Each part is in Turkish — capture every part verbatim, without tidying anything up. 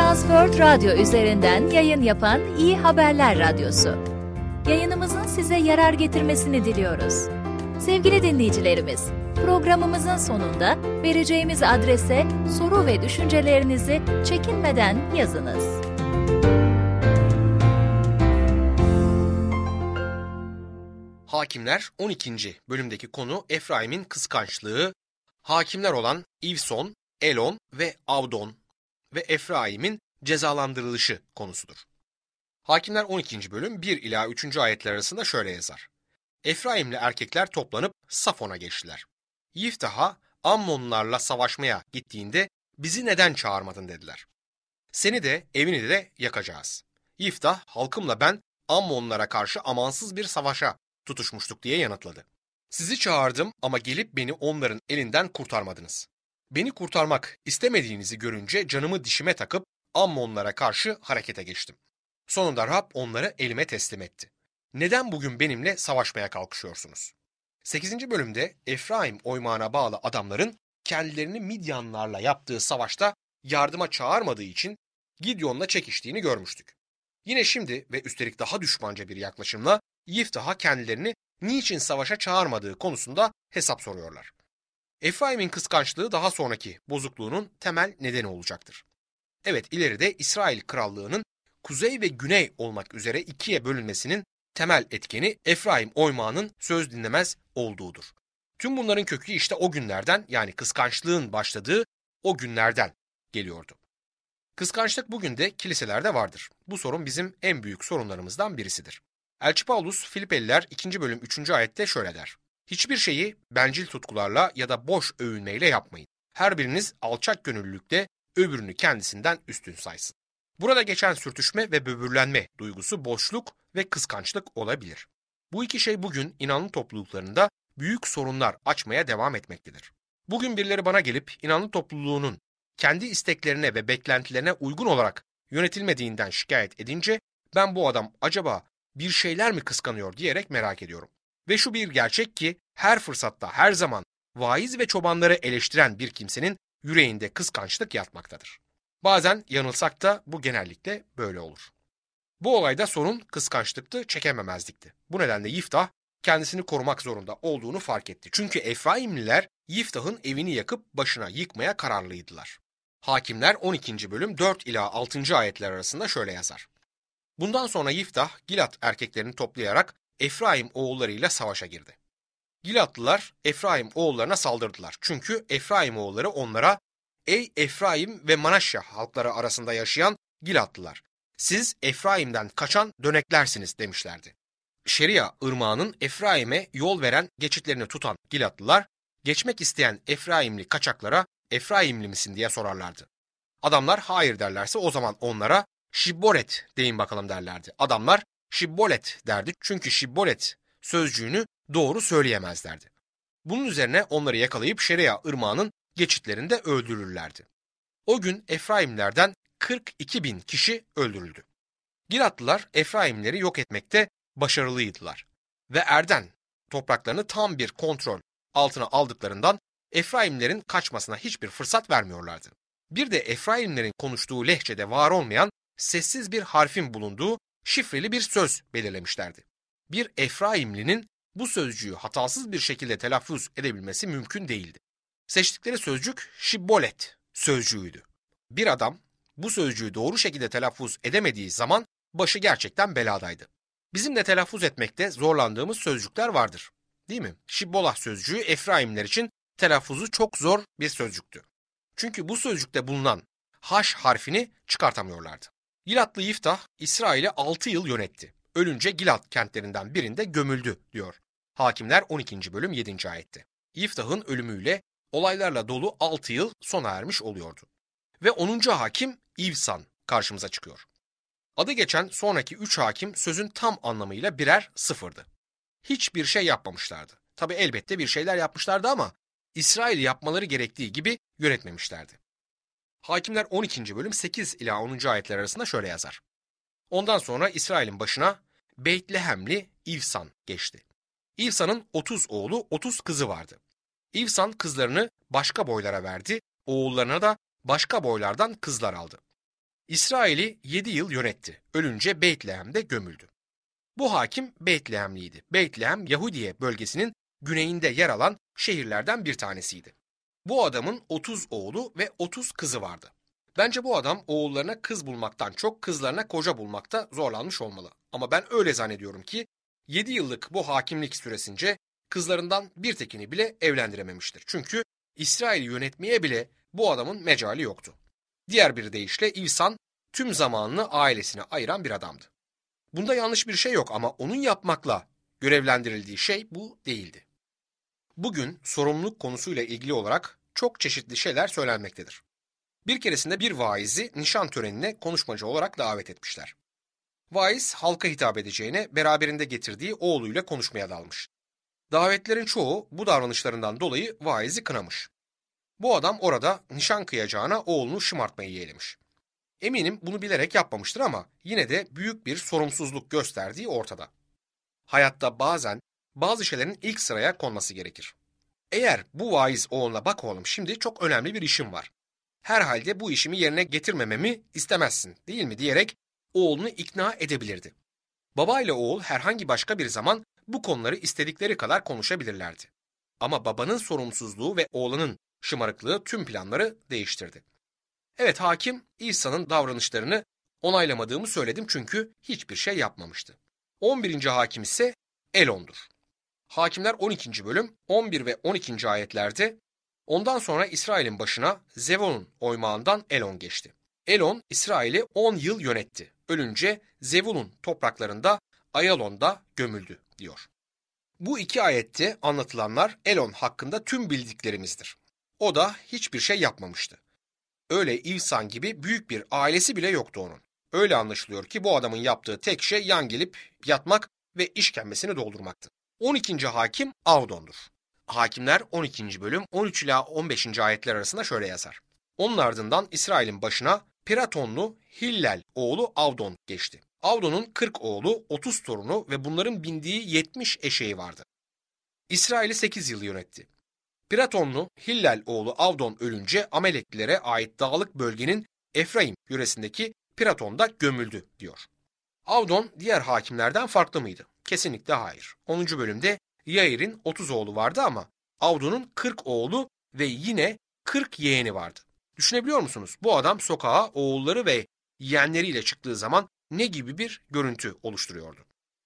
Transworld Radyo üzerinden yayın yapan İyi Haberler Radyosu. Yayınımızın size yarar getirmesini diliyoruz. Sevgili dinleyicilerimiz, programımızın sonunda vereceğimiz adrese soru ve düşüncelerinizi çekinmeden yazınız. Hakimler on ikinci bölümdeki konu Efraim'in kıskançlığı, hakimler olan İvson, Elon ve Avdon ve Efraim'in cezalandırılışı konusudur. Hakimler on ikinci bölüm bir ila üçüncü ayetler arasında şöyle yazar. Efraimli erkekler toplanıp Safon'a geçtiler. Yiftah'a Ammonlarla savaşmaya gittiğinde bizi neden çağırmadın dediler. Seni de evini de yakacağız. Yiftah halkımla ben Ammonlara karşı amansız bir savaşa tutuşmuştuk diye yanıtladı. Sizi çağırdım ama gelip beni onların elinden kurtarmadınız. Beni kurtarmak istemediğinizi görünce canımı dişime takıp Ammonlara karşı harekete geçtim. Sonunda Rab onları elime teslim etti. Neden bugün benimle savaşmaya kalkışıyorsunuz? sekizinci bölümde Efraim oymağına bağlı adamların kendilerini Midyanlarla yaptığı savaşta yardıma çağırmadığı için Gideon'la çekiştiğini görmüştük. Yine şimdi ve üstelik daha düşmanca bir yaklaşımla Yiftah'a kendilerini niçin savaşa çağırmadığı konusunda hesap soruyorlar. Efraim'in kıskançlığı daha sonraki bozukluğunun temel nedeni olacaktır. Evet, ileride İsrail krallığının kuzey ve güney olmak üzere ikiye bölünmesinin temel etkeni Efraim oymağının söz dinlemez olduğudur. Tüm bunların kökü işte o günlerden, yani kıskançlığın başladığı o günlerden geliyordu. Kıskançlık bugün de kiliselerde vardır. Bu sorun bizim en büyük sorunlarımızdan birisidir. Elçi Paulus Filipeliler ikinci bölüm üçüncü ayette şöyle der. Hiçbir şeyi bencil tutkularla ya da boş övünmeyle yapmayın. Her biriniz alçak gönüllülükle öbürünü kendisinden üstün saysın. Burada geçen sürtüşme ve böbürlenme duygusu boşluk ve kıskançlık olabilir. Bu iki şey bugün inanlı topluluklarında büyük sorunlar açmaya devam etmektedir. Bugün birileri bana gelip inanlı topluluğunun kendi isteklerine ve beklentilerine uygun olarak yönetilmediğinden şikayet edince ben bu adam acaba bir şeyler mi kıskanıyor diyerek merak ediyorum. Ve şu bir gerçek ki her fırsatta her zaman vaiz ve çobanları eleştiren bir kimsenin yüreğinde kıskançlık yatmaktadır. Bazen yanılsak da bu genellikle böyle olur. Bu olayda sorun kıskançlıktı, çekememezlikti. Bu nedenle Yiftah kendisini korumak zorunda olduğunu fark etti. Çünkü Efraimliler Yiftah'ın evini yakıp başına yıkmaya kararlıydılar. Hakimler on ikinci bölüm dört ila altıncı ayetler arasında şöyle yazar. Bundan sonra Yiftah Gilat erkeklerini toplayarak Efraim oğullarıyla savaşa girdi. Gilatlılar Efraim oğullarına saldırdılar. Çünkü Efraim oğulları onlara "Ey Efraim ve Manaşya halkları arasında yaşayan Gilatlılar, siz Efraim'den kaçan döneklersiniz" demişlerdi. Şeria ırmağının Efraim'e yol veren geçitlerini tutan Gilatlılar, geçmek isteyen Efraimli kaçaklara "Efraimli misin?" diye sorarlardı. Adamlar hayır derlerse o zaman onlara "Şibbolet deyin bakalım" derlerdi. Adamlar Şibbolet derdi çünkü Şibbolet sözcüğünü doğru söyleyemezlerdi. Bunun üzerine onları yakalayıp Şeria ırmağının geçitlerinde öldürürlerdi. O gün Efraimlerden kırk iki bin kişi öldürüldü. Gilatlılar Efraimleri yok etmekte başarılıydılar ve Erden topraklarını tam bir kontrol altına aldıklarından Efraimlerin kaçmasına hiçbir fırsat vermiyorlardı. Bir de Efraimlerin konuştuğu lehçede var olmayan sessiz bir harfin bulunduğu şifreli bir söz belirlemişlerdi. Bir Efraimlinin bu sözcüğü hatasız bir şekilde telaffuz edebilmesi mümkün değildi. Seçtikleri sözcük Şibbolet sözcüğüydü. Bir adam bu sözcüğü doğru şekilde telaffuz edemediği zaman başı gerçekten beladaydı. Bizim de telaffuz etmekte zorlandığımız sözcükler vardır. Değil mi? Şibbolah sözcüğü Efraimler için telaffuzu çok zor bir sözcüktü. Çünkü bu sözcükte bulunan H harfini çıkartamıyorlardı. Gilatlı Yiftah İsrail'i altı yıl yönetti. Ölünce Gilat kentlerinden birinde gömüldü diyor. Hakimler on ikinci bölüm yedinci ayette. Yiftah'ın ölümüyle olaylarla dolu altı yıl sona ermiş oluyordu. Ve onuncu hakim İvsan karşımıza çıkıyor. Adı geçen sonraki üç hakim sözün tam anlamıyla birer sıfırdı. Hiçbir şey yapmamışlardı. Tabi elbette bir şeyler yapmışlardı ama İsrail yapmaları gerektiği gibi yönetmemişlerdi. Hakimler on ikinci bölüm sekiz ila onuncu ayetler arasında şöyle yazar. Ondan sonra İsrail'in başına Beytlehemli İvsan geçti. İvsan'ın otuz oğlu otuz kızı vardı. İvsan kızlarını başka boylara verdi, oğullarına da başka boylardan kızlar aldı. İsrail'i yedi yıl yönetti. Ölünce Beytlehem'de gömüldü. Bu hakim Beytlehemliydi. Beytlehem, Yahudiye bölgesinin güneyinde yer alan şehirlerden bir tanesiydi. Bu adamın otuz oğlu ve otuz kızı vardı. Bence bu adam oğullarına kız bulmaktan çok kızlarına koca bulmakta zorlanmış olmalı. Ama ben öyle zannediyorum ki yedi yıllık bu hakimlik süresince kızlarından bir tekini bile evlendirememiştir. Çünkü İsrail'i yönetmeye bile bu adamın mecali yoktu. Diğer bir deyişle İvsan tüm zamanını ailesine ayıran bir adamdı. Bunda yanlış bir şey yok ama onun yapmakla görevlendirildiği şey bu değildi. Bugün sorumluluk konusuyla ilgili olarak çok çeşitli şeyler söylenmektedir. Bir keresinde bir vaizi nişan törenine konuşmacı olarak davet etmişler. Vaiz halka hitap edeceğine beraberinde getirdiği oğluyla konuşmaya dalmış. Davetlerin çoğu bu davranışlarından dolayı vaizi kınamış. Bu adam orada nişan kıyacağına oğlunu şımartmayı yeğlemiş. Eminim bunu bilerek yapmamıştır ama yine de büyük bir sorumsuzluk gösterdiği ortada. Hayatta bazen bazı şeylerin ilk sıraya konması gerekir. Eğer bu vaiz oğluna bak oğlum şimdi çok önemli bir işim var. Herhalde bu işimi yerine getirmememi istemezsin değil mi diyerek oğlunu ikna edebilirdi. Baba ile oğul herhangi başka bir zaman bu konuları istedikleri kadar konuşabilirlerdi. Ama babanın sorumsuzluğu ve oğlanın şımarıklığı tüm planları değiştirdi. Evet, hakim İsa'nın davranışlarını onaylamadığımı söyledim çünkü hiçbir şey yapmamıştı. on birinci hakim ise Elon'dur. Hakimler on ikinci bölüm on bir ve on ikinci ayetlerde ondan sonra İsrail'in başına Zevulun oymağından Elon geçti. Elon İsrail'i on yıl yönetti. Ölünce Zevulun topraklarında Ayalon'da gömüldü diyor. Bu iki ayette anlatılanlar Elon hakkında tüm bildiklerimizdir. O da hiçbir şey yapmamıştı. Öyle İvsan gibi büyük bir ailesi bile yoktu onun. Öyle anlaşılıyor ki bu adamın yaptığı tek şey yan gelip yatmak ve işkembesini doldurmaktı. on ikinci hakim Avdon'dur. Hakimler on ikinci bölüm on üç ila on beşinci ayetler arasında şöyle yazar. Onun ardından İsrail'in başına Piratonlu Hillel oğlu Avdon geçti. Avdon'un kırk oğlu, otuz torunu ve bunların bindiği yetmiş eşeği vardı. İsrail'i sekiz yıl yönetti. Piratonlu Hillel oğlu Avdon ölünce Ameleklilere ait dağlık bölgenin Efraim yöresindeki Piraton'da gömüldü diyor. Avdon diğer hakimlerden farklı mıydı? Kesinlikle hayır. onuncu bölümde Yair'in otuz oğlu vardı ama Avdon'un kırk oğlu ve yine kırk yeğeni vardı. Düşünebiliyor musunuz? Bu adam sokağa oğulları ve yeğenleriyle çıktığı zaman ne gibi bir görüntü oluşturuyordu?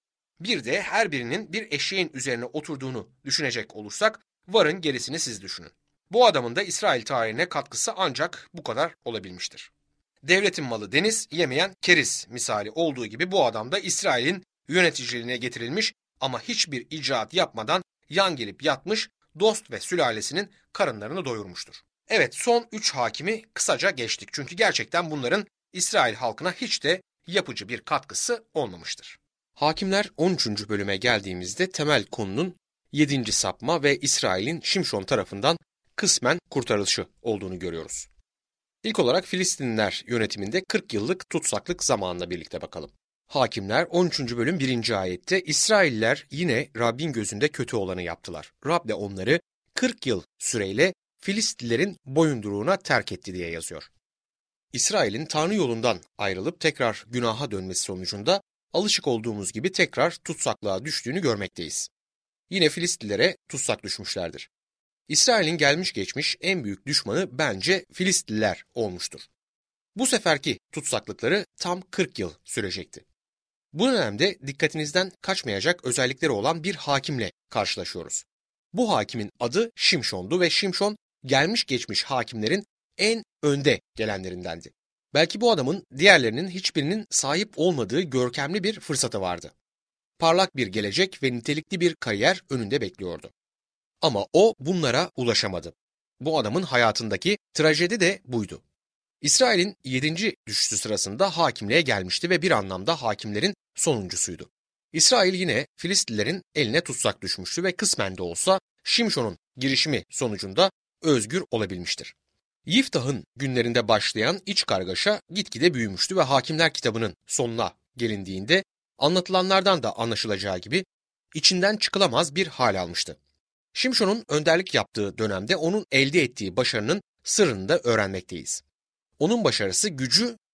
Bir de her birinin bir eşeğin üzerine oturduğunu düşünecek olursak varın gerisini siz düşünün. Bu adamın da İsrail tarihine katkısı ancak bu kadar olabilmiştir. Devletin malı deniz, yemeyen keriz misali olduğu gibi bu adam da İsrail'in yöneticiliğine getirilmiş ama hiçbir icraat yapmadan yan gelip yatmış, dost ve sülalesinin karınlarını doyurmuştur. Evet, son üç hakimi kısaca geçtik çünkü gerçekten bunların İsrail halkına hiç de yapıcı bir katkısı olmamıştır. Hakimler on üçüncü bölüme geldiğimizde temel konunun yedinci sapma ve İsrail'in Şimşon tarafından kısmen kurtarılışı olduğunu görüyoruz. İlk olarak Filistinliler yönetiminde kırk yıllık tutsaklık zamanına birlikte bakalım. Hakimler on üçüncü bölüm birinci ayette İsrailler yine Rabbin gözünde kötü olanı yaptılar. Rab de onları kırk yıl süreyle Filistlilerin boyunduruğuna terk etti diye yazıyor. İsrail'in Tanrı yolundan ayrılıp tekrar günaha dönmesi sonucunda alışık olduğumuz gibi tekrar tutsaklığa düştüğünü görmekteyiz. Yine Filistlilere tutsak düşmüşlerdir. İsrail'in gelmiş geçmiş en büyük düşmanı bence Filistliler olmuştur. Bu seferki tutsaklıkları tam kırk yıl sürecekti. Bu dönemde dikkatinizden kaçmayacak özellikleri olan bir hakimle karşılaşıyoruz. Bu hakimin adı Şimşon'du ve Şimşon gelmiş geçmiş hakimlerin en önde gelenlerindendi. Belki bu adamın diğerlerinin hiçbirinin sahip olmadığı görkemli bir fırsatı vardı. Parlak bir gelecek ve nitelikli bir kariyer önünde bekliyordu. Ama o bunlara ulaşamadı. Bu adamın hayatındaki trajedi de buydu. İsrail'in yedinci düşüşü sırasında hakimliğe gelmişti ve bir anlamda hakimlerin sonuncusuydu. İsrail yine Filistlilerin eline tutsak düşmüştü ve kısmen de olsa Şimşon'un girişimi sonucunda özgür olabilmiştir. Yiftah'ın günlerinde başlayan iç kargaşa gitgide büyümüştü ve Hakimler kitabının sonuna gelindiğinde anlatılanlardan da anlaşılacağı gibi içinden çıkılamaz bir hal almıştı. Şimşon'un önderlik yaptığı dönemde onun elde ettiği başarının sırrını da öğrenmekteyiz. Onun başarısı gücü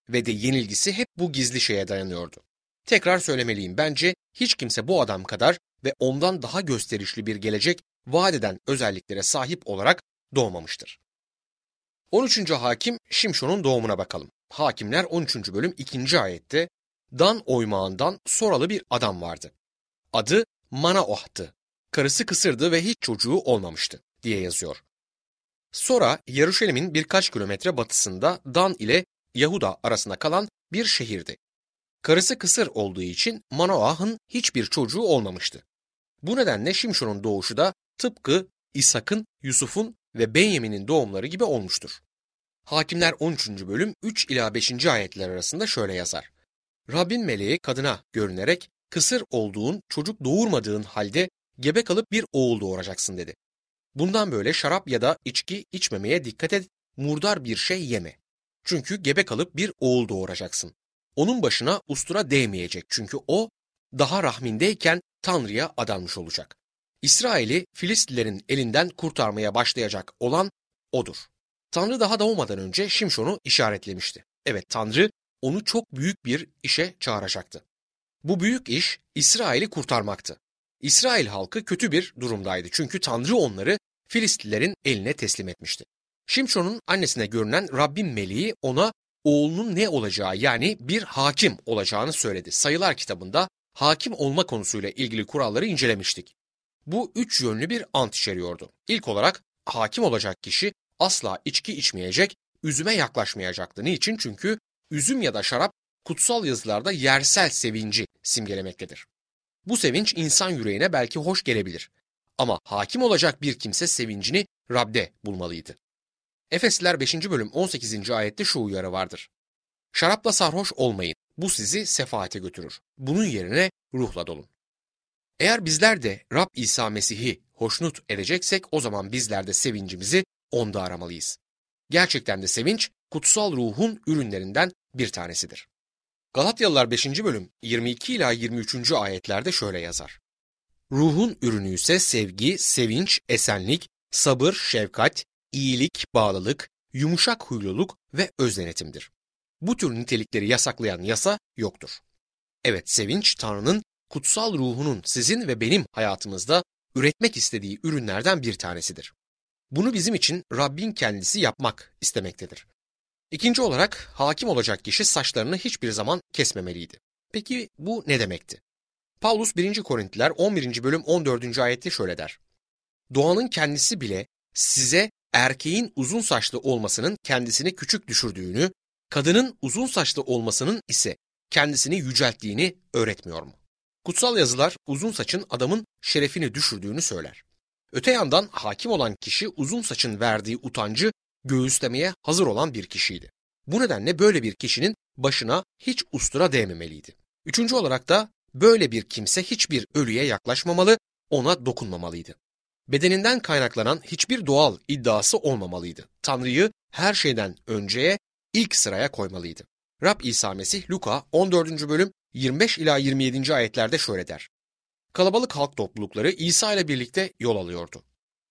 ve de yenilgisi hep bu gizli şeye dayanıyordu. Tekrar söylemeliyim, bence hiç kimse bu adam kadar ve ondan daha gösterişli bir gelecek vaat eden özelliklere sahip olarak doğmamıştır. on üçüncü hakim Şimşon'un doğumuna bakalım. Hakimler on üçüncü bölüm ikinci ayette Dan oymağından Soralı bir adam vardı. Adı Manoah'tı. Karısı kısırdı ve hiç çocuğu olmamıştı diye yazıyor. Sora, Yeruşalim'in birkaç kilometre batısında Dan ile Yahuda arasında kalan bir şehirdi. Karısı kısır olduğu için Manoah'ın hiçbir çocuğu olmamıştı. Bu nedenle Şimşon'un doğuşu da tıpkı İshak'ın, Yusuf'un ve Benyamin'in doğumları gibi olmuştur. Hakimler on üçüncü bölüm üç ila beşinci ayetler arasında şöyle yazar. Rabbin meleği kadına görünerek kısır olduğun, çocuk doğurmadığın halde gebe kalıp bir oğul doğuracaksın dedi. Bundan böyle şarap ya da içki içmemeye dikkat et, murdar bir şey yeme. Çünkü gebe kalıp bir oğul doğuracaksın. Onun başına ustura değmeyecek çünkü o daha rahmindeyken Tanrı'ya adanmış olacak. İsrail'i Filistlilerin elinden kurtarmaya başlayacak olan odur. Tanrı daha doğmadan önce Şimşon'u işaretlemişti. Evet, Tanrı onu çok büyük bir işe çağıracaktı. Bu büyük iş İsrail'i kurtarmaktı. İsrail halkı kötü bir durumdaydı çünkü Tanrı onları Filistlilerin eline teslim etmişti. Şimşon'un annesine görünen Rabbin meleği ona oğlunun ne olacağı, yani bir hakim olacağını söyledi. Sayılar kitabında hakim olma konusuyla ilgili kuralları incelemiştik. Bu üç yönlü bir ant içeriyordu. İlk olarak hakim olacak kişi asla içki içmeyecek, üzüme yaklaşmayacaktı. Niçin? Çünkü üzüm ya da şarap kutsal yazılarda yersel sevinci simgelemektedir. Bu sevinç insan yüreğine belki hoş gelebilir. Ama hakim olacak bir kimse sevincini Rab'de bulmalıydı. Efesliler beşinci bölüm on sekizinci ayette şu uyarı vardır. Şarapla sarhoş olmayın, bu sizi sefaate götürür. Bunun yerine ruhla dolun. Eğer bizler de Rab İsa Mesih'i hoşnut edeceksek o zaman bizler de sevincimizi onda aramalıyız. Gerçekten de sevinç kutsal ruhun ürünlerinden bir tanesidir. Galatyalılar beşinci bölüm yirmi iki ila yirmi üçüncü ayetlerde şöyle yazar. Ruhun ürünü ise sevgi, sevinç, esenlik, sabır, şefkat, iyilik, bağlılık, yumuşak huyluluk ve özdenetimdir. Bu tür nitelikleri yasaklayan yasa yoktur. Evet, sevinç Tanrı'nın kutsal ruhunun sizin ve benim hayatımızda üretmek istediği ürünlerden bir tanesidir. Bunu bizim için Rabbin kendisi yapmak istemektedir. İkinci olarak hakim olacak kişi saçlarını hiçbir zaman kesmemeliydi. Peki bu ne demekti? Paulus birinci Korintiler on birinci bölüm on dördüncü ayette şöyle der. Doğanın kendisi bile size erkeğin uzun saçlı olmasının kendisini küçük düşürdüğünü, kadının uzun saçlı olmasının ise kendisini yücelttiğini öğretmiyor mu? Kutsal yazılar uzun saçın adamın şerefini düşürdüğünü söyler. Öte yandan hakim olan kişi uzun saçın verdiği utancı göğüslemeye hazır olan bir kişiydi. Bu nedenle böyle bir kişinin başına hiç ustura değmemeliydi. Üçüncü olarak da böyle bir kimse hiçbir ölüye yaklaşmamalı, ona dokunmamalıydı. Bedeninden kaynaklanan hiçbir doğal iddiası olmamalıydı. Tanrı'yı her şeyden önceye, ilk sıraya koymalıydı. Rab İsa Mesih Luka on dördüncü bölüm yirmi beş ila yirmi yedinci ayetlerde şöyle der. Kalabalık halk toplulukları İsa ile birlikte yol alıyordu.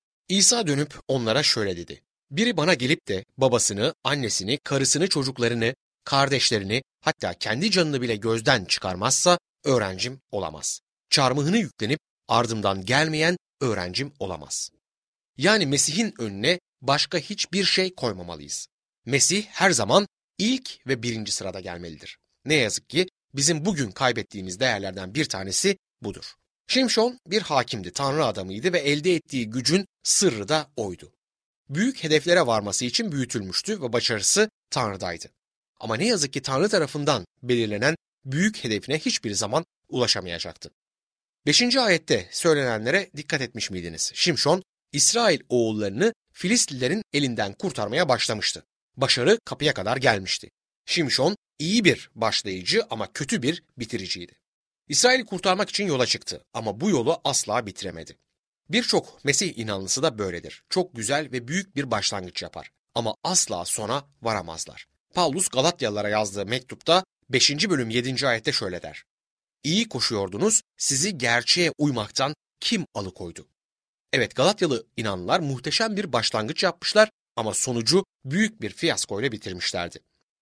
İsa dönüp onlara şöyle dedi. Biri bana gelip de babasını, annesini, karısını, çocuklarını, kardeşlerini, hatta kendi canını bile gözden çıkarmazsa öğrencim olamaz. Çarmıhını yüklenip ardımdan gelmeyen öğrencim olamaz. Yani Mesih'in önüne başka hiçbir şey koymamalıyız. Mesih her zaman ilk ve birinci sırada gelmelidir. Ne yazık ki bizim bugün kaybettiğimiz değerlerden bir tanesi budur. Şimşon bir hakimdi, Tanrı adamıydı ve elde ettiği gücün sırrı da oydu. Büyük hedeflere varması için büyütülmüştü ve başarısı Tanrı'daydı. Ama ne yazık ki Tanrı tarafından belirlenen büyük hedefine hiçbir zaman ulaşamayacaktı. Beşinci ayette söylenenlere dikkat etmiş miydiniz? Şimşon, İsrail oğullarını Filistlilerin elinden kurtarmaya başlamıştı. Başarı kapıya kadar gelmişti. Şimşon iyi bir başlayıcı ama kötü bir bitiriciydi. İsrail'i kurtarmak için yola çıktı ama bu yolu asla bitiremedi. Birçok Mesih inanlısı da böyledir. Çok güzel ve büyük bir başlangıç yapar ama asla sona varamazlar. Paulus Galatyalılara yazdığı mektupta beşinci bölüm yedinci ayette şöyle der. İyi koşuyordunuz, sizi gerçeğe uymaktan kim alıkoydu? Evet, Galatyalı inanlılar muhteşem bir başlangıç yapmışlar ama sonucu büyük bir fiyaskoyla bitirmişlerdi.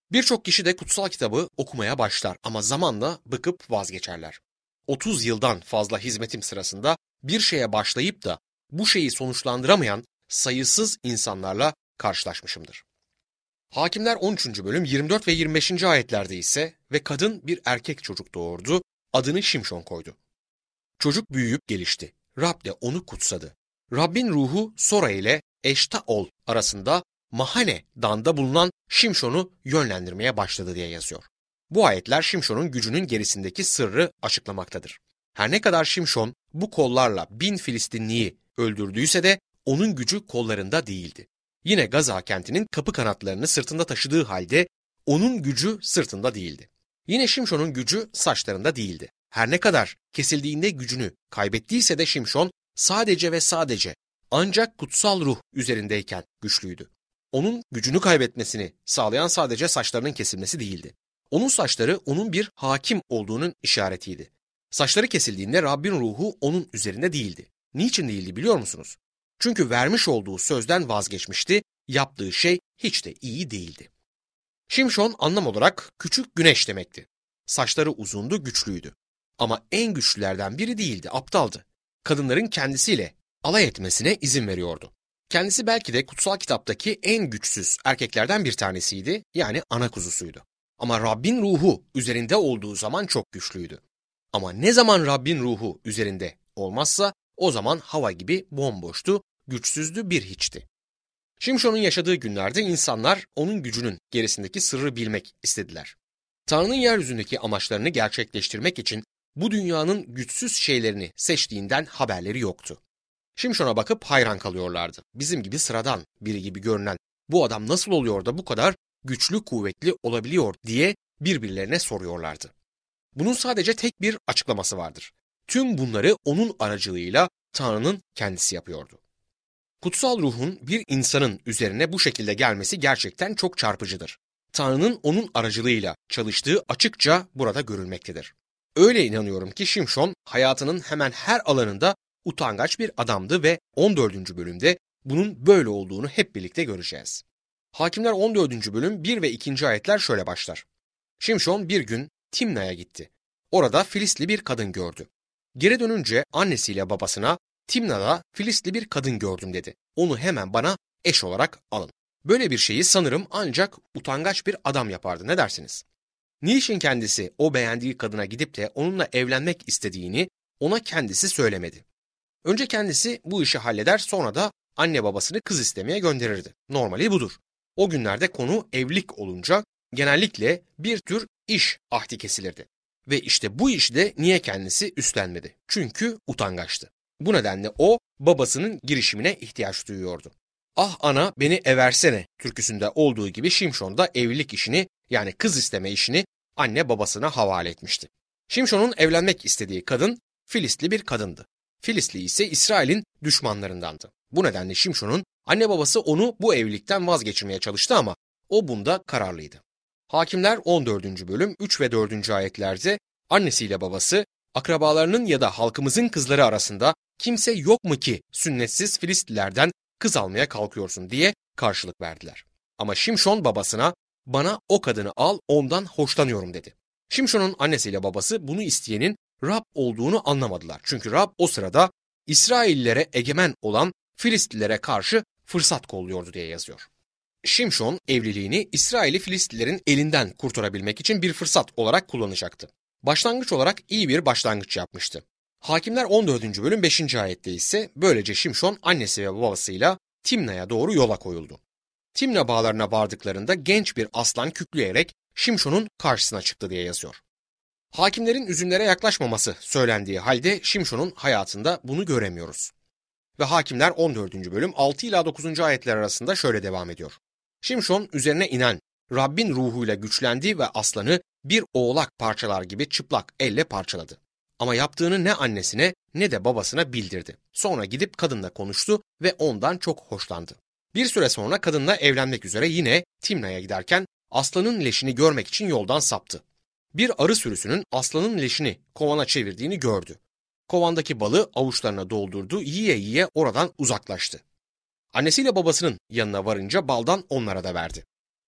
Birçok kişi de kutsal kitabı okumaya başlar ama zamanla bıkıp vazgeçerler. otuz yıldan fazla hizmetim sırasında bir şeye başlayıp da bu şeyi sonuçlandıramayan sayısız insanlarla karşılaşmışımdır. Hakimler on üçüncü bölüm yirmi dört ve yirmi beşinci ayetlerde ise ve kadın bir erkek çocuk doğurdu, adını Şimşon koydu. Çocuk büyüyüp gelişti. Rab de onu kutsadı. Rabbin ruhu Sora ile Eştaol arasında Mahane dağında bulunan Şimşon'u yönlendirmeye başladı diye yazıyor. Bu ayetler Şimşon'un gücünün gerisindeki sırrı açıklamaktadır. Her ne kadar Şimşon bu kollarla bin Filistinliyi öldürdüyse de onun gücü kollarında değildi. Yine Gaza kentinin kapı kanatlarını sırtında taşıdığı halde onun gücü sırtında değildi. Yine Şimşon'un gücü saçlarında değildi. Her ne kadar kesildiğinde gücünü kaybettiyse de Şimşon sadece ve sadece ancak kutsal ruh üzerindeyken güçlüydü. Onun gücünü kaybetmesini sağlayan sadece saçlarının kesilmesi değildi. Onun saçları onun bir hakim olduğunun işaretiydi. Saçları kesildiğinde Rabbin ruhu onun üzerinde değildi. Niçin değildi biliyor musunuz? Çünkü vermiş olduğu sözden vazgeçmişti, yaptığı şey hiç de iyi değildi. Şimşon anlam olarak küçük güneş demekti. Saçları uzundu, güçlüydü. Ama en güçlülerden biri değildi, aptaldı. Kadınların kendisiyle alay etmesine izin veriyordu. Kendisi belki de kutsal kitaptaki en güçsüz erkeklerden bir tanesiydi, yani ana kuzusuydu. Ama Rabbin ruhu üzerinde olduğu zaman çok güçlüydü. Ama ne zaman Rabbin ruhu üzerinde olmazsa o zaman hava gibi bomboştu, güçsüzdü, bir hiçti. Şimşon'un yaşadığı günlerde insanlar onun gücünün gerisindeki sırrı bilmek istediler. Tanrı'nın yeryüzündeki amaçlarını gerçekleştirmek için bu dünyanın güçsüz şeylerini seçtiğinden haberleri yoktu. Şimşon'a bakıp hayran kalıyorlardı. Bizim gibi sıradan biri gibi görünen bu adam nasıl oluyor da bu kadar güçlü, kuvvetli olabiliyor diye birbirlerine soruyorlardı. Bunun sadece tek bir açıklaması vardır. Tüm bunları onun aracılığıyla Tanrı'nın kendisi yapıyordu. Kutsal ruhun bir insanın üzerine bu şekilde gelmesi gerçekten çok çarpıcıdır. Tanrı'nın onun aracılığıyla çalıştığı açıkça burada görülmektedir. Öyle inanıyorum ki Şimşon hayatının hemen her alanında utangaç bir adamdı ve on dördüncü bölümde bunun böyle olduğunu hep birlikte göreceğiz. Hakimler on dördüncü bölüm bir ve ikinci ayetler şöyle başlar. Şimşon bir gün Timna'ya gitti. Orada Filistli bir kadın gördü. Geri dönünce annesiyle babasına Timna'da Filistli bir kadın gördüm dedi. Onu hemen bana eş olarak alın. Böyle bir şeyi sanırım ancak utangaç bir adam yapardı. Ne dersiniz? Niçin kendisi o beğendiği kadına gidip de onunla evlenmek istediğini ona kendisi söylemedi? Önce kendisi bu işi halleder, sonra da anne babasını kız istemeye gönderirdi. Normali budur. O günlerde konu evlilik olunca genellikle bir tür iş ahdi kesilirdi. Ve işte bu işi de niye kendisi üstlenmedi? Çünkü utangaçtı. Bu nedenle o babasının girişimine ihtiyaç duyuyordu. Ah ana beni eversene türküsünde olduğu gibi Şimşon da evlilik işini yani kız isteme işini anne babasına havale etmişti. Şimşon'un evlenmek istediği kadın Filistli bir kadındı. Filistli ise İsrail'in düşmanlarındandı. Bu nedenle Şimşon'un anne babası onu bu evlilikten vazgeçirmeye çalıştı ama o bunda kararlıydı. Hakimler on dördüncü bölüm üç ve dördüncü ayetlerde annesiyle babası akrabalarının ya da halkımızın kızları arasında kimse yok mu ki sünnetsiz Filistlilerden kız almaya kalkıyorsun diye karşılık verdiler. Ama Şimşon babasına bana o kadını al ondan hoşlanıyorum dedi. Şimşon'un annesiyle babası bunu isteyenin Rab olduğunu anlamadılar. Çünkü Rab o sırada İsraillilere egemen olan Filistlilere karşı fırsat kolluyordu diye yazıyor. Şimşon evliliğini İsrail'i Filistlilerin elinden kurtarabilmek için bir fırsat olarak kullanacaktı. Başlangıç olarak iyi bir başlangıç yapmıştı. Hakimler on dördüncü bölüm beşinci ayette ise böylece Şimşon annesi ve babasıyla Timna'ya doğru yola koyuldu. Timna bağlarına vardıklarında genç bir aslan kükreyerek Şimşon'un karşısına çıktı diye yazıyor. Hakimlerin üzümlere yaklaşmaması söylendiği halde Şimşon'un hayatında bunu göremiyoruz. Ve Hakimler on dördüncü bölüm altı ila dokuzuncu ayetler arasında şöyle devam ediyor. Şimşon üzerine inen Rabbin ruhuyla güçlendi ve aslanı bir oğlak parçalar gibi çıplak elle parçaladı. Ama yaptığını ne annesine ne de babasına bildirdi. Sonra gidip kadınla konuştu ve ondan çok hoşlandı. Bir süre sonra kadınla evlenmek üzere yine Timna'ya giderken aslanın leşini görmek için yoldan saptı. Bir arı sürüsünün aslanın leşini kovana çevirdiğini gördü. Kovandaki balı avuçlarına doldurdu, yiye yiye oradan uzaklaştı. Annesiyle babasının yanına varınca baldan onlara da verdi.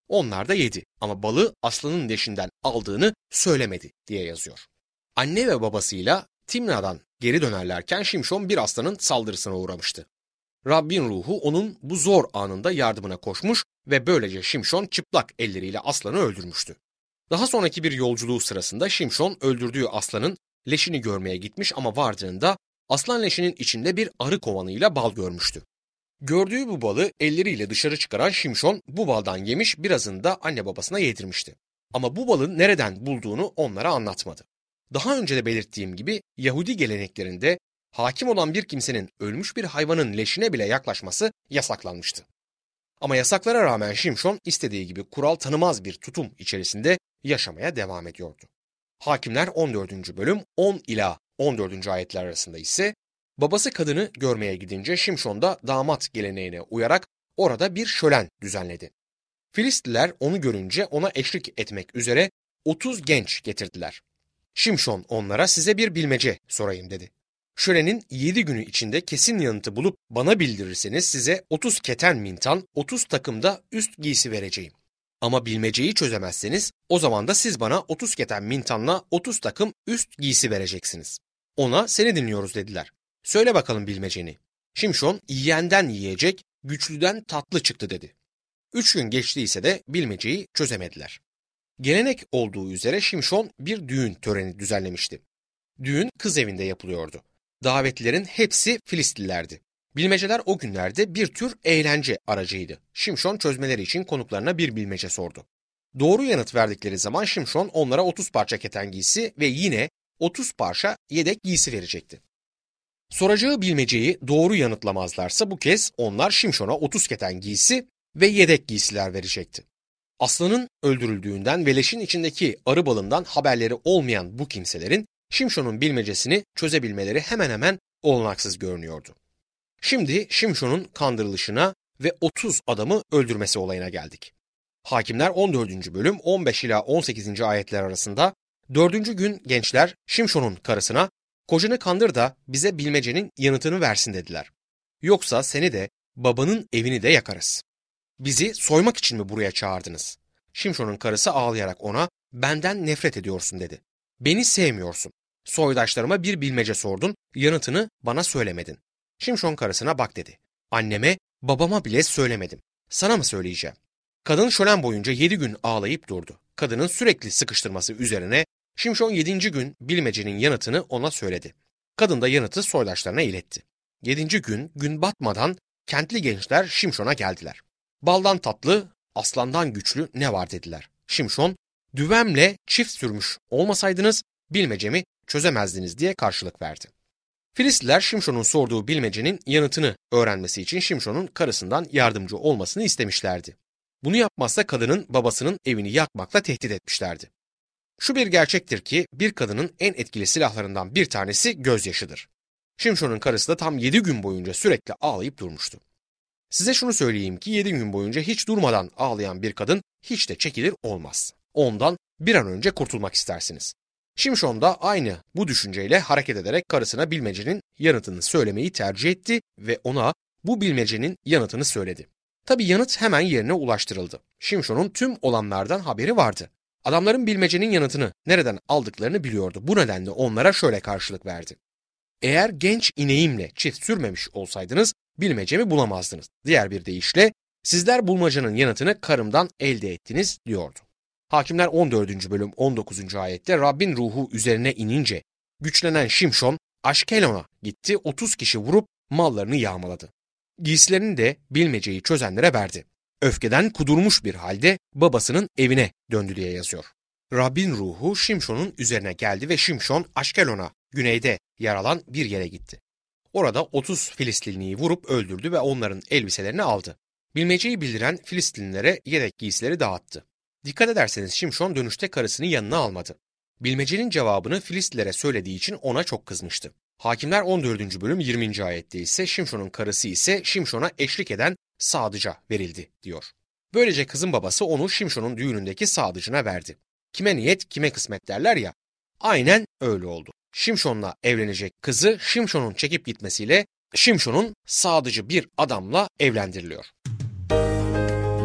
Onlar da yedi ama balı aslanın leşinden aldığını söylemedi diye yazıyor. Anne ve babasıyla Timna'dan geri dönerlerken Şimşon bir aslanın saldırısına uğramıştı. Rabbin ruhu onun bu zor anında yardımına koşmuş ve böylece Şimşon çıplak elleriyle aslanı öldürmüştü. Daha sonraki bir yolculuğu sırasında Şimşon öldürdüğü aslanın leşini görmeye gitmiş ama vardığında aslan leşinin içinde bir arı kovanıyla bal görmüştü. Gördüğü bu balı elleriyle dışarı çıkaran Şimşon bu baldan yemiş, birazını da anne babasına yedirmişti. Ama bu balın nereden bulduğunu onlara anlatmadı. Daha önce de belirttiğim gibi Yahudi geleneklerinde hakim olan bir kimsenin ölmüş bir hayvanın leşine bile yaklaşması yasaklanmıştı. Ama yasaklara rağmen Şimşon istediği gibi kural tanımaz bir tutum içerisinde yaşamaya devam ediyordu. Hakimler on dördüncü bölüm on ila on dördüncü ayetler arasında ise babası kadını görmeye gidince Şimşon da damat geleneğine uyarak orada bir şölen düzenledi. Filistliler onu görünce ona eşlik etmek üzere otuz genç getirdiler. Şimşon onlara size bir bilmece sorayım dedi. Şölenin yedi günü içinde kesin yanıtı bulup bana bildirirseniz size otuz keten mintan, otuz takımda üst giysi vereceğim. Ama bilmeceyi çözemezseniz o zaman da siz bana otuz keten mintanla otuz takım üst giysi vereceksiniz. Ona seni dinliyoruz dediler. Söyle bakalım bilmeceni. Şimşon yiyenden yiyecek, güçlüden tatlı çıktı dedi. Üç gün geçtiyse de bilmeceyi çözemediler. Gelenek olduğu üzere Şimşon bir düğün töreni düzenlemişti. Düğün kız evinde yapılıyordu. Davetlilerin hepsi Filistlilerdi. Bilmeceler o günlerde bir tür eğlence aracıydı. Şimşon çözmeleri için konuklarına bir bilmece sordu. Doğru yanıt verdikleri zaman Şimşon onlara otuz parça keten giysi ve yine otuz parça yedek giysi verecekti. Soracağı bilmeceyi doğru yanıtlamazlarsa bu kez onlar Şimşon'a otuz keten giysi ve yedek giysiler verecekti. Aslanın öldürüldüğünden ve leşin içindeki arı balından haberleri olmayan bu kimselerin Şimşon'un bilmecesini çözebilmeleri hemen hemen olanaksız görünüyordu. Şimdi Şimşon'un kandırılışına ve otuz adamı öldürmesi olayına geldik. Hakimler on dördüncü bölüm on beş ila on sekizinci ayetler arasında dördüncü gün gençler Şimşon'un karısına kocanı kandır da bize bilmecenin yanıtını versin dediler. Yoksa seni de babanın evini de yakarız. Bizi soymak için mi buraya çağırdınız? Şimşon'un karısı ağlayarak ona benden nefret ediyorsun dedi. Beni sevmiyorsun. Soydaşlarıma bir bilmece sordun, yanıtını bana söylemedin. Şimşon karısına bak dedi. Anneme, babama bile söylemedim. Sana mı söyleyeceğim? Kadın şölen boyunca yedi gün ağlayıp durdu. Kadının sürekli sıkıştırması üzerine Şimşon yedinci gün bilmecenin yanıtını ona söyledi. Kadın da yanıtı soydaşlarına iletti. Yedinci gün gün batmadan kentli gençler Şimşon'a geldiler. Baldan tatlı, aslandan güçlü ne var dediler. Şimşon, düvemle çift sürmüş olmasaydınız bilmecemi çözemezdiniz diye karşılık verdi. Filistliler Şimşon'un sorduğu bilmecenin yanıtını öğrenmesi için Şimşon'un karısından yardımcı olmasını istemişlerdi. Bunu yapmazsa kadının babasının evini yakmakla tehdit etmişlerdi. Şu bir gerçektir ki bir kadının en etkili silahlarından bir tanesi gözyaşıdır. Şimşon'un karısı da tam yedi gün boyunca sürekli ağlayıp durmuştu. Size şunu söyleyeyim ki yedi gün boyunca hiç durmadan ağlayan bir kadın hiç de çekilir olmaz. Ondan bir an önce kurtulmak istersiniz. Şimşon da aynı bu düşünceyle hareket ederek karısına bilmecenin yanıtını söylemeyi tercih etti ve ona bu bilmecenin yanıtını söyledi. Tabii yanıt hemen yerine ulaştırıldı. Şimşon'un tüm olanlardan haberi vardı. Adamların bilmecenin yanıtını nereden aldıklarını biliyordu. Bu nedenle onlara şöyle karşılık verdi. Eğer genç ineğimle çift sürmemiş olsaydınız bilmecemi bulamazdınız. Diğer bir deyişle sizler bulmacanın yanıtını karımdan elde ettiniz diyordu. Hakimler on dördüncü bölüm on dokuzuncu ayette Rabbin ruhu üzerine inince güçlenen Şimşon Aşkelon'a gitti, otuz kişi vurup mallarını yağmaladı. Giysilerini de bilmeceyi çözenlere verdi. Öfkeden kudurmuş bir halde babasının evine döndü diye yazıyor. Rabbin ruhu Şimşon'un üzerine geldi ve Şimşon Aşkelon'a güneyde yer alan bir yere gitti. Orada otuz Filistinliyi vurup öldürdü ve onların elbiselerini aldı. Bilmeceyi bildiren Filistinlilere yedek giysileri dağıttı. Dikkat ederseniz Şimşon dönüşte karısını yanına almadı. Bilmecenin cevabını Filistlilere söylediği için ona çok kızmıştı. Hakimler on dördüncü bölüm yirminci ayette ise Şimşon'un karısı ise Şimşon'a eşlik eden sadıca verildi diyor. Böylece kızın babası onu Şimşon'un düğünündeki sadıcına verdi. Kime niyet kime kısmet derler ya, aynen öyle oldu. Şimşon'la evlenecek kızı Şimşon'un çekip gitmesiyle Şimşon'un sadıcı bir adamla evlendiriliyor. Burada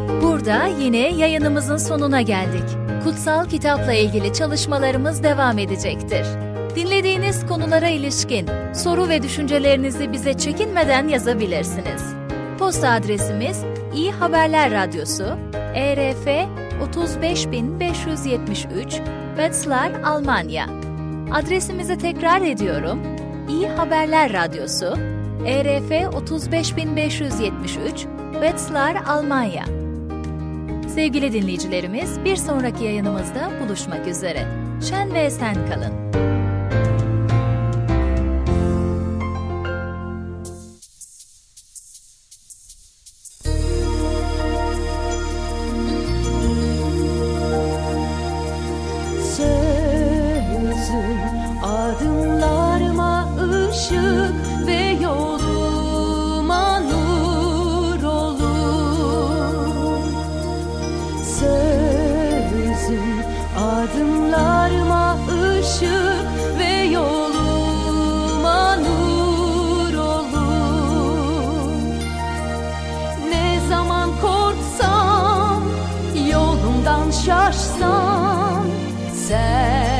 burada yine yayınımızın sonuna geldik. Kutsal kitapla ilgili çalışmalarımız devam edecektir. Dinlediğiniz konulara ilişkin soru ve düşüncelerinizi bize çekinmeden yazabilirsiniz. Posta adresimiz İyi Haberler Radyosu, E R F otuz beş bin beş yüz yetmiş üç, Wetzlar, Almanya. Adresimizi tekrar ediyorum. İyi Haberler Radyosu, E R F otuz beş bin beş yüz yetmiş üç, Wetzlar, Almanya. Sevgili dinleyicilerimiz, bir sonraki yayınımızda buluşmak üzere. Şen ve esen kalın. Adımlarıma ışık ve yoluma nur olur. Sözün adımlarıma ışık ve yoluma nur olur. Ne zaman korksam, yolumdan şaşsam, sen